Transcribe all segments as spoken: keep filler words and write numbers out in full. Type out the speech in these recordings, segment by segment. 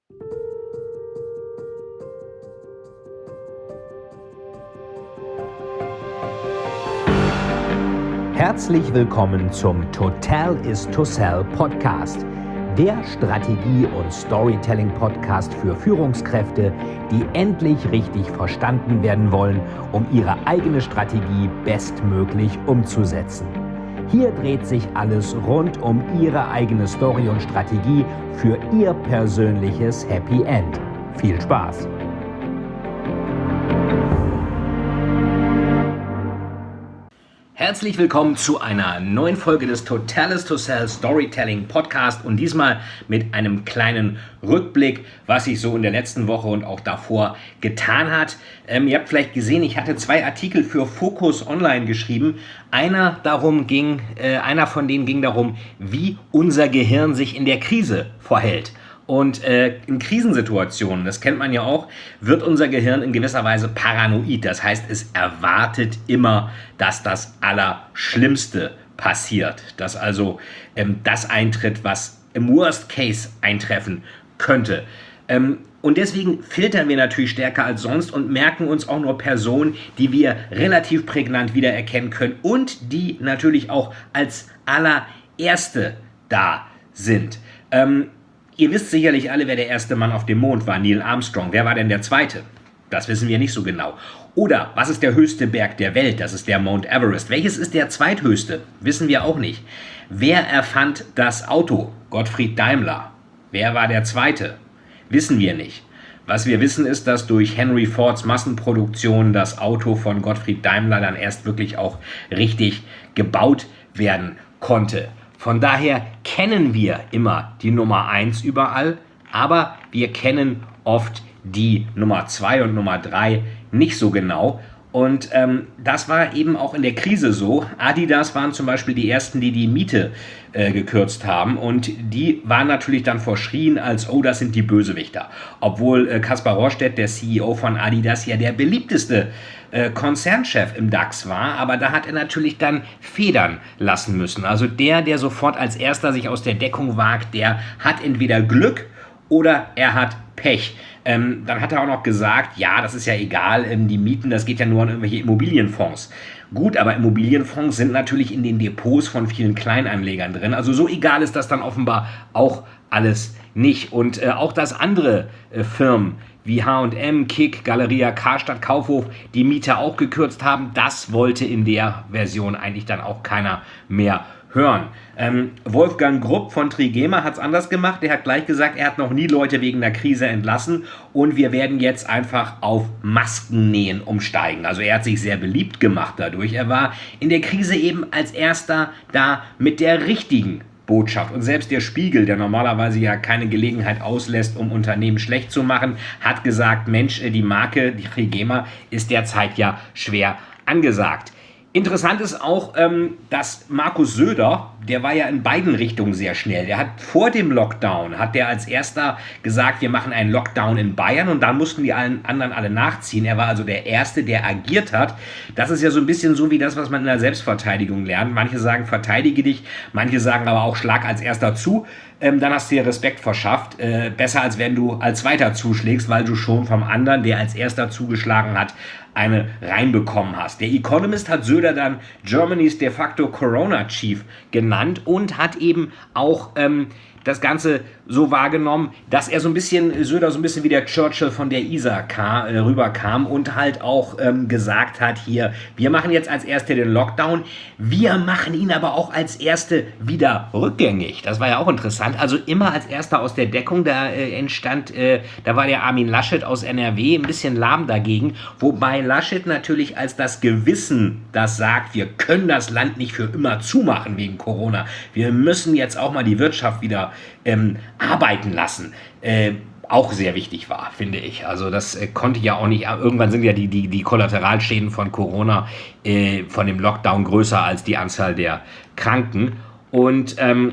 Herzlich willkommen zum Total is to Sell Podcast, der Strategie- und Storytelling-Podcast für Führungskräfte, die endlich richtig verstanden werden wollen, um ihre eigene Strategie bestmöglich umzusetzen. Hier dreht sich alles rund um Ihre eigene Story und Strategie für Ihr persönliches Happy End. Viel Spaß! Herzlich willkommen zu einer neuen Folge des Total is to Sell Storytelling Podcast und diesmal mit einem kleinen Rückblick, was sich so in der letzten Woche und auch davor getan hat. Ähm, ihr habt vielleicht gesehen, ich hatte zwei Artikel für Focus Online geschrieben. Einer darum ging, äh, einer von denen ging darum, wie unser Gehirn sich in der Krise verhält. Und äh, in Krisensituationen, das kennt man ja auch, wird unser Gehirn in gewisser Weise paranoid. Das heißt, es erwartet immer, dass das Allerschlimmste passiert. Dass also ähm, das eintritt, was im Worst Case eintreffen könnte. Ähm, und deswegen filtern wir natürlich stärker als sonst und merken uns auch nur Personen, die wir relativ prägnant wiedererkennen können und die natürlich auch als allererste da sind. Ähm, Ihr wisst sicherlich alle, wer der erste Mann auf dem Mond war, Neil Armstrong. Wer war denn der zweite? Das wissen wir nicht so genau. Oder was ist der höchste Berg der Welt? Das ist der Mount Everest. Welches ist der zweithöchste? Wissen wir auch nicht. Wer erfand das Auto? Gottfried Daimler. Wer war der zweite? Wissen wir nicht. Was wir wissen ist, dass durch Henry Fords Massenproduktion das Auto von Gottfried Daimler dann erst wirklich auch richtig gebaut werden konnte. Von daher kennen wir immer die Nummer eins überall, aber wir kennen oft die Nummer zwei und Nummer drei nicht so genau. Und ähm, das war eben auch in der Krise so. Adidas waren zum Beispiel die ersten, die die Miete äh, gekürzt haben. Und die waren natürlich dann verschrien als, oh, das sind die Bösewichter. Obwohl äh, Kaspar Rohrstedt, der C E O von Adidas, ja der beliebteste äh, Konzernchef im DAX war. Aber da hat er natürlich dann federn lassen müssen. Also der, der sofort als erster sich aus der Deckung wagt, der hat entweder Glück oder er hat Pech. Ähm, dann hat er auch noch gesagt, ja, das ist ja egal, ähm, die Mieten, das geht ja nur an irgendwelche Immobilienfonds. Gut, aber Immobilienfonds sind natürlich in den Depots von vielen Kleinanlegern drin. Also so egal ist das dann offenbar auch alles nicht. Und äh, auch dass andere äh, Firmen wie H und M, Kick, Galeria, Karstadt, Kaufhof die Miete auch gekürzt haben, das wollte in der Version eigentlich dann auch keiner mehr hören. Ähm, Wolfgang Grupp von Trigema hat es anders gemacht. Der hat gleich gesagt, er hat noch nie Leute wegen der Krise entlassen und wir werden jetzt einfach auf Maskennähen umsteigen. Also er hat sich sehr beliebt gemacht dadurch. Er war in der Krise eben als erster da mit der richtigen Botschaft. Und selbst der Spiegel, der normalerweise ja keine Gelegenheit auslässt, um Unternehmen schlecht zu machen, hat gesagt, Mensch, die Marke, die Trigema, ist derzeit ja schwer angesagt. Interessant ist auch, ähm, dass Markus Söder, der war ja in beiden Richtungen sehr schnell. Der hat vor dem Lockdown, hat der als erster gesagt, wir machen einen Lockdown in Bayern und dann mussten die allen anderen alle nachziehen. Er war also der Erste, der agiert hat. Das ist ja so ein bisschen so wie das, was man in der Selbstverteidigung lernt. Manche sagen, verteidige dich, manche sagen aber auch, schlag als Erster zu. Ähm, dann hast du dir Respekt verschafft. Äh, besser, als wenn du als Zweiter zuschlägst, weil du schon vom anderen, der als Erster zugeschlagen hat, eine reinbekommen hast. Der Economist hat Söder dann Germany's de facto Corona-Chief genannt und hat eben auch ähm, das Ganze so wahrgenommen, dass er so ein bisschen, Söder so ein bisschen wie der Churchill von der Isar kam, äh, rüberkam und halt auch ähm, gesagt hat, hier, wir machen jetzt als Erste den Lockdown, wir machen ihn aber auch als Erste wieder rückgängig. Das war ja auch interessant. Also immer als Erster aus der Deckung, da äh, entstand, äh, da war der Armin Laschet aus N R W ein bisschen lahm dagegen, wobei Laschet natürlich als das Gewissen das sagt, wir können das Land nicht für immer zumachen wegen Corona. Wir müssen jetzt auch mal die Wirtschaft wieder ähm, arbeiten lassen. Äh, auch sehr wichtig war, finde ich. Also das äh, konnte ja auch nicht, irgendwann sind ja die, die, die Kollateralschäden von Corona, äh, von dem Lockdown größer als die Anzahl der Kranken. Und ähm,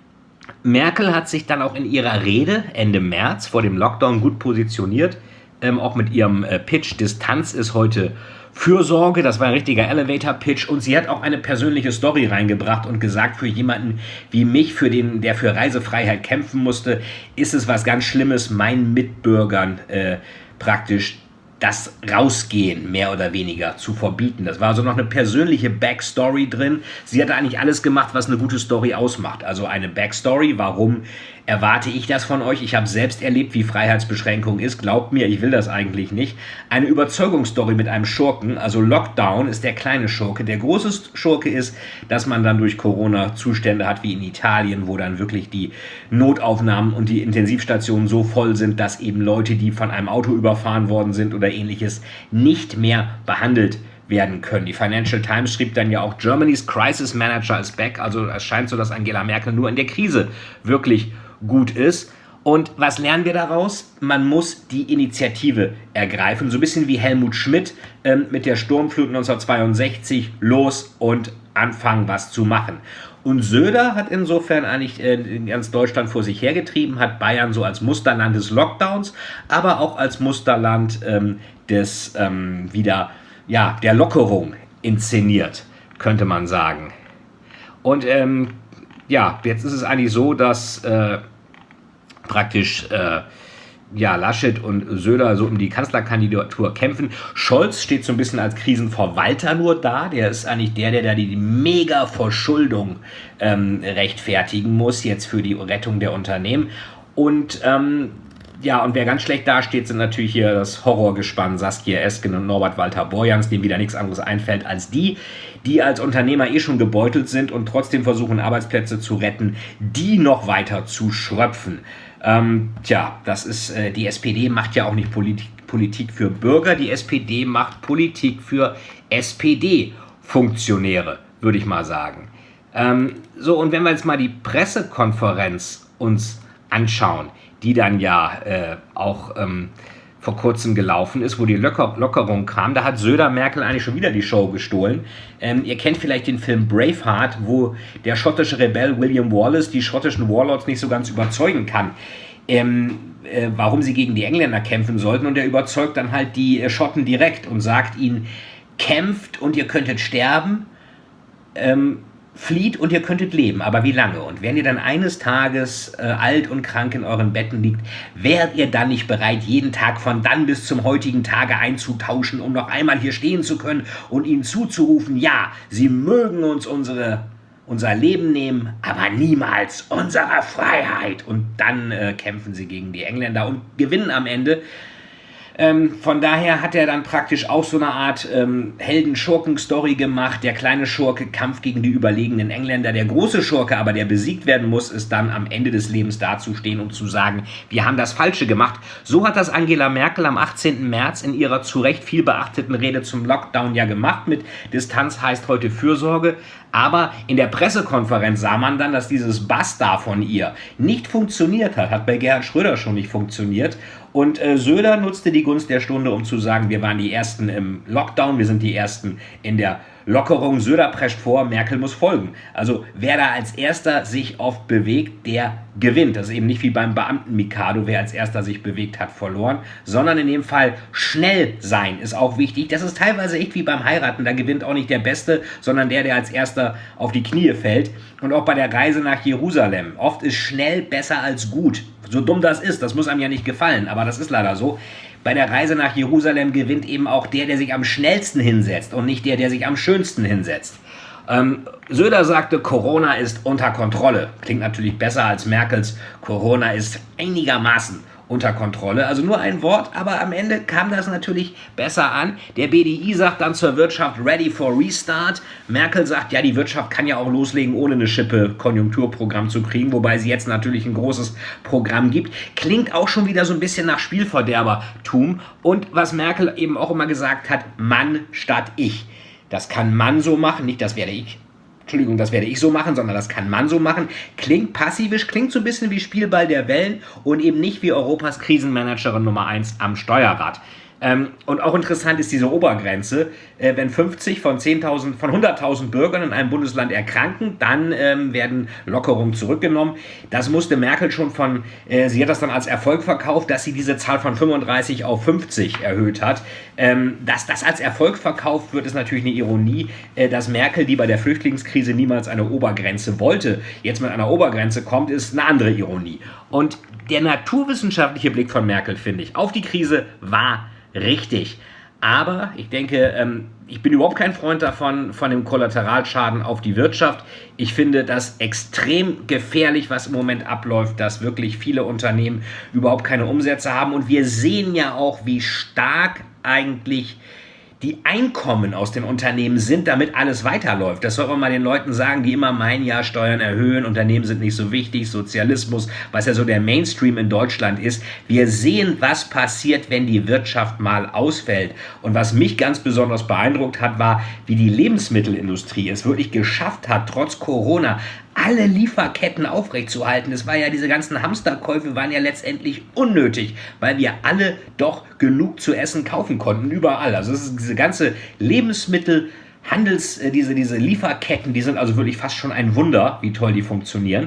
Merkel hat sich dann auch in ihrer Rede Ende März vor dem Lockdown gut positioniert, ähm, auch mit ihrem äh, Pitch, Distanz ist heute Fürsorge, das war ein richtiger Elevator-Pitch, und sie hat auch eine persönliche Story reingebracht und gesagt, für jemanden wie mich, für den, der für Reisefreiheit kämpfen musste, ist es was ganz Schlimmes, meinen Mitbürgern äh, praktisch das Rausgehen mehr oder weniger zu verbieten. Das war also noch eine persönliche Backstory drin. Sie hatte eigentlich alles gemacht, was eine gute Story ausmacht. Also eine Backstory, warum erwarte ich das von euch? Ich habe selbst erlebt, wie Freiheitsbeschränkung ist. Glaubt mir, ich will das eigentlich nicht. Eine Überzeugungsstory mit einem Schurken, also Lockdown ist der kleine Schurke. Der große Schurke ist, dass man dann durch Corona Zustände hat wie in Italien, wo dann wirklich die Notaufnahmen und die Intensivstationen so voll sind, dass eben Leute, die von einem Auto überfahren worden sind oder ähnliches, nicht mehr behandelt werden können. Die Financial Times schrieb dann ja auch, Germany's Crisis Manager is back. Also es scheint so, dass Angela Merkel nur in der Krise wirklich gut ist. Und was lernen wir daraus? Man muss die Initiative ergreifen. So ein bisschen wie Helmut Schmidt ähm, mit der Sturmflut neunzehnhundertzweiundsechzig, los und anfangen, was zu machen. Und Söder hat insofern eigentlich äh, in ganz Deutschland vor sich hergetrieben, hat Bayern so als Musterland des Lockdowns, aber auch als Musterland ähm, des ähm, wieder ja, der Lockerung inszeniert, könnte man sagen. Und ähm, ja, jetzt ist es eigentlich so, dass äh, praktisch äh, ja, Laschet und Söder so um die Kanzlerkandidatur kämpfen. Scholz steht so ein bisschen als Krisenverwalter nur da. Der ist eigentlich der, der da die Mega-Verschuldung ähm, rechtfertigen muss, jetzt für die Rettung der Unternehmen. Und ähm, ja, und wer ganz schlecht dasteht, sind natürlich hier das Horrorgespann Saskia Esken und Norbert Walter-Borjans, dem wieder nichts anderes einfällt als die, die als Unternehmer eh schon gebeutelt sind und trotzdem versuchen, Arbeitsplätze zu retten, die noch weiter zu schröpfen. Ähm, tja, das ist, äh, die S P D macht ja auch nicht Politik, Politik für Bürger, die S P D macht Politik für S P D-Funktionäre, würde ich mal sagen. Ähm, so, und wenn wir jetzt mal die Pressekonferenz uns anschauen, die dann ja äh, auch ähm, vor kurzem gelaufen ist, wo die Locker- Lockerung kam, da hat Söder Merkel eigentlich schon wieder die Show gestohlen. Ähm, ihr kennt vielleicht den Film Braveheart, wo der schottische Rebell William Wallace die schottischen Warlords nicht so ganz überzeugen kann, ähm, äh, warum sie gegen die Engländer kämpfen sollten. Und er überzeugt dann halt die äh, Schotten direkt und sagt ihnen, kämpft und ihr könntet sterben, ähm, flieht und ihr könntet leben, aber wie lange? Und wenn ihr dann eines Tages äh, alt und krank in euren Betten liegt, wärt ihr dann nicht bereit, jeden Tag von dann bis zum heutigen Tage einzutauschen, um noch einmal hier stehen zu können und ihnen zuzurufen, ja, sie mögen uns unsere, unser Leben nehmen, aber niemals unsere Freiheit. Und dann äh, kämpfen sie gegen die Engländer und gewinnen am Ende. Ähm, von daher hat er dann praktisch auch so eine Art ähm, Helden-Schurken-Story gemacht. Der kleine Schurke, Kampf gegen die überlegenen Engländer. Der große Schurke aber, der besiegt werden muss, ist dann am Ende des Lebens dazustehen und zu sagen, wir haben das Falsche gemacht. So hat das Angela Merkel am achtzehnten März in ihrer zu Recht viel beachteten Rede zum Lockdown ja gemacht. Mit Distanz heißt heute Fürsorge. Aber in der Pressekonferenz sah man dann, dass dieses Basta von ihr nicht funktioniert hat. Hat bei Gerhard Schröder schon nicht funktioniert. Und äh, Söder nutzte die Gunst der Stunde, um zu sagen, wir waren die Ersten im Lockdown, wir sind die Ersten in der Lockerung. Söder prescht vor, Merkel muss folgen. Also wer da als Erster sich oft bewegt, der gewinnt. Das ist eben nicht wie beim Beamten-Mikado, wer als Erster sich bewegt hat, verloren, sondern in dem Fall schnell sein ist auch wichtig. Das ist teilweise echt wie beim Heiraten, da gewinnt auch nicht der Beste, sondern der, der als Erster auf die Knie fällt. Und auch bei der Reise nach Jerusalem. Oft ist schnell besser als gut. So dumm das ist, das muss einem ja nicht gefallen, aber das ist leider so. Bei der Reise nach Jerusalem gewinnt eben auch der, der sich am schnellsten hinsetzt und nicht der, der sich am schönsten hinsetzt. Ähm, Söder sagte, Corona ist unter Kontrolle. Klingt natürlich besser als Merkels Corona ist einigermaßen unter Kontrolle. Also nur ein Wort, aber am Ende kam das natürlich besser an. Der B D I sagt dann zur Wirtschaft ready for restart. Merkel sagt, ja, die Wirtschaft kann ja auch loslegen, ohne eine Schippe Konjunkturprogramm zu kriegen, wobei sie jetzt natürlich ein großes Programm gibt. Klingt auch schon wieder so ein bisschen nach Spielverderbertum. Und was Merkel eben auch immer gesagt hat, Mann statt ich. Das kann man so machen, nicht das werde ich. Entschuldigung, das werde ich so machen, sondern das kann man so machen. Klingt passivisch, klingt so ein bisschen wie Spielball der Wellen und eben nicht wie Europas Krisenmanagerin Nummer eins am Steuerrad. Ähm, und auch interessant ist diese Obergrenze. Äh, wenn fünfzig von zehntausend, von hunderttausend Bürgern in einem Bundesland erkranken, dann ähm, werden Lockerungen zurückgenommen. Das musste Merkel schon von, äh, sie hat das dann als Erfolg verkauft, dass sie diese Zahl von fünfunddreißig auf fünfzig erhöht hat. Ähm, dass das als Erfolg verkauft wird, ist natürlich eine Ironie, äh, dass Merkel, die bei der Flüchtlingskrise niemals eine Obergrenze wollte, jetzt mit einer Obergrenze kommt, ist eine andere Ironie. Und der naturwissenschaftliche Blick von Merkel, finde ich, auf die Krise war richtig. Aber ich denke, ähm, ich bin überhaupt kein Freund davon, von dem Kollateralschaden auf die Wirtschaft. Ich finde das extrem gefährlich, was im Moment abläuft, dass wirklich viele Unternehmen überhaupt keine Umsätze haben. Und wir sehen ja auch, wie stark eigentlich die Einkommen aus den Unternehmen sind, damit alles weiterläuft. Das soll man mal den Leuten sagen, die immer meinen, ja, Steuern erhöhen, Unternehmen sind nicht so wichtig, Sozialismus, was ja so der Mainstream in Deutschland ist. Wir sehen, was passiert, wenn die Wirtschaft mal ausfällt. Und was mich ganz besonders beeindruckt hat, war, wie die Lebensmittelindustrie es wirklich geschafft hat, trotz Corona alle Lieferketten aufrechtzuerhalten. Es war ja, diese ganzen Hamsterkäufe waren ja letztendlich unnötig, weil wir alle doch genug zu essen kaufen konnten, überall. Also es ist diese ganze Lebensmittel, Handels, diese, diese Lieferketten, die sind also wirklich fast schon ein Wunder, wie toll die funktionieren.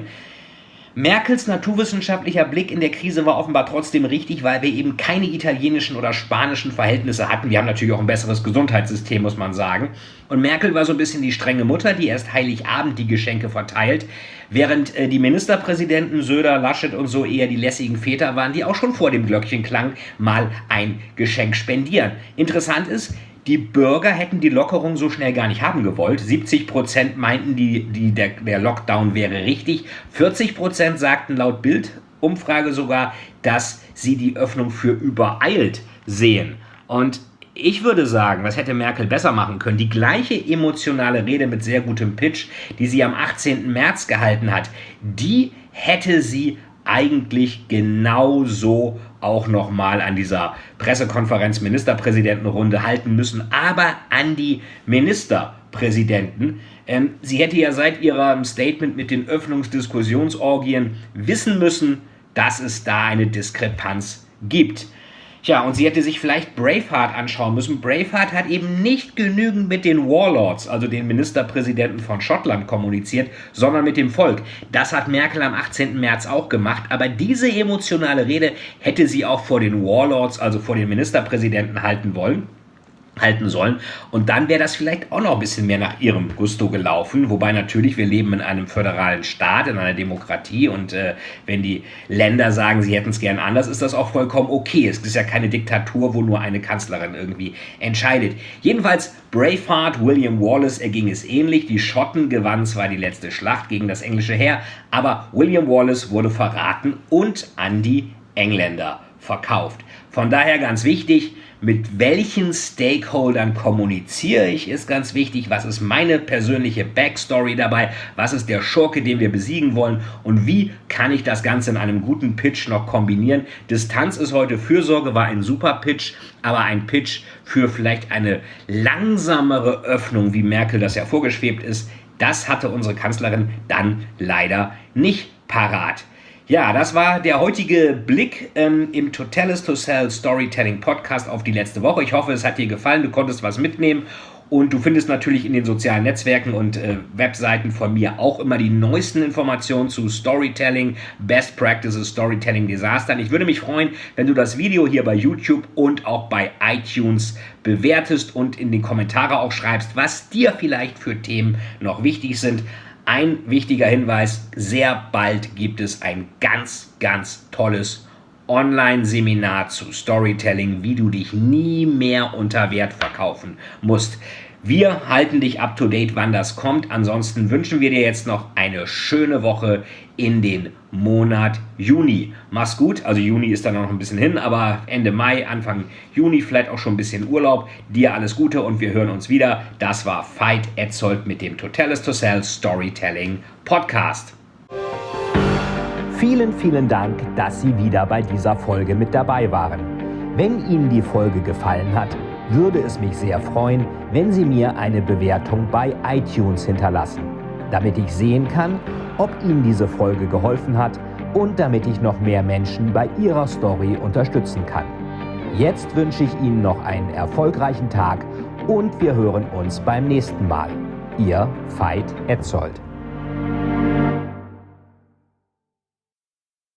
Merkels naturwissenschaftlicher Blick in der Krise war offenbar trotzdem richtig, weil wir eben keine italienischen oder spanischen Verhältnisse hatten. Wir haben natürlich auch ein besseres Gesundheitssystem, muss man sagen. Und Merkel war so ein bisschen die strenge Mutter, die erst Heiligabend die Geschenke verteilt, während äh, die Ministerpräsidenten Söder, Laschet und so eher die lässigen Väter waren, die auch schon vor dem Glöckchenklang mal ein Geschenk spendieren. Interessant ist, die Bürger hätten die Lockerung so schnell gar nicht haben gewollt. siebzig Prozent meinten, die, die, der, der Lockdown wäre richtig. vierzig Prozent sagten laut Bild-Umfrage sogar, dass sie die Öffnung für übereilt sehen. Und ich würde sagen, was hätte Merkel besser machen können? Die gleiche emotionale Rede mit sehr gutem Pitch, die sie am achtzehnten März gehalten hat, die hätte sie eigentlich genauso auch nochmal an dieser Pressekonferenz Ministerpräsidentenrunde halten müssen, aber an die Ministerpräsidenten. Ähm, sie hätte ja seit ihrem Statement mit den Öffnungsdiskussionsorgien wissen müssen, dass es da eine Diskrepanz gibt. Tja, und sie hätte sich vielleicht Braveheart anschauen müssen. Braveheart hat eben nicht genügend mit den Warlords, also den Ministerpräsidenten von Schottland, kommuniziert, sondern mit dem Volk. Das hat Merkel am achtzehnten März auch gemacht. Aber diese emotionale Rede hätte sie auch vor den Warlords, also vor den Ministerpräsidenten, halten wollen. halten sollen. Und dann wäre das vielleicht auch noch ein bisschen mehr nach ihrem Gusto gelaufen. Wobei natürlich, wir leben in einem föderalen Staat, in einer Demokratie, und äh, wenn die Länder sagen, sie hätten es gern anders, ist das auch vollkommen okay. Es ist ja keine Diktatur, wo nur eine Kanzlerin irgendwie entscheidet. Jedenfalls Braveheart, William Wallace, erging es ähnlich. Die Schotten gewannen zwar die letzte Schlacht gegen das englische Heer, aber William Wallace wurde verraten und an die Engländer verkauft. Von daher ganz wichtig, mit welchen Stakeholdern kommuniziere ich, ist ganz wichtig. Was ist meine persönliche Backstory dabei? Was ist der Schurke, den wir besiegen wollen? Und wie kann ich das Ganze in einem guten Pitch noch kombinieren? Distanz ist heute Fürsorge, war ein super Pitch, aber ein Pitch für vielleicht eine langsamere Öffnung, wie Merkel das ja vorgeschwebt ist, das hatte unsere Kanzlerin dann leider nicht parat. Ja, das war der heutige Blick ähm, im Totalis to Sell Storytelling Podcast auf die letzte Woche. Ich hoffe, es hat dir gefallen, du konntest was mitnehmen. Und du findest natürlich in den sozialen Netzwerken und äh, Webseiten von mir auch immer die neuesten Informationen zu Storytelling, Best Practices, Storytelling, Desastern. Ich würde mich freuen, wenn du das Video hier bei YouTube und auch bei iTunes bewertest und in die Kommentare auch schreibst, was dir vielleicht für Themen noch wichtig sind. Ein wichtiger Hinweis, sehr bald gibt es ein ganz, ganz tolles Online-Seminar zu Storytelling, wie du dich nie mehr unter Wert verkaufen musst. Wir halten dich up to date, wann das kommt. Ansonsten wünschen wir dir jetzt noch eine schöne Woche in den Monat Juni. Mach's gut, also Juni ist dann noch ein bisschen hin, aber Ende Mai, Anfang Juni vielleicht auch schon ein bisschen Urlaub. Dir alles Gute und wir hören uns wieder. Das war Veit Etzold mit dem Totalis to Sell Storytelling Podcast. Vielen, vielen Dank, dass Sie wieder bei dieser Folge mit dabei waren. Wenn Ihnen die Folge gefallen hat, würde es mich sehr freuen, wenn Sie mir eine Bewertung bei iTunes hinterlassen, damit ich sehen kann, ob Ihnen diese Folge geholfen hat und damit ich noch mehr Menschen bei ihrer Story unterstützen kann. Jetzt wünsche ich Ihnen noch einen erfolgreichen Tag und wir hören uns beim nächsten Mal. Ihr Veit Etzold.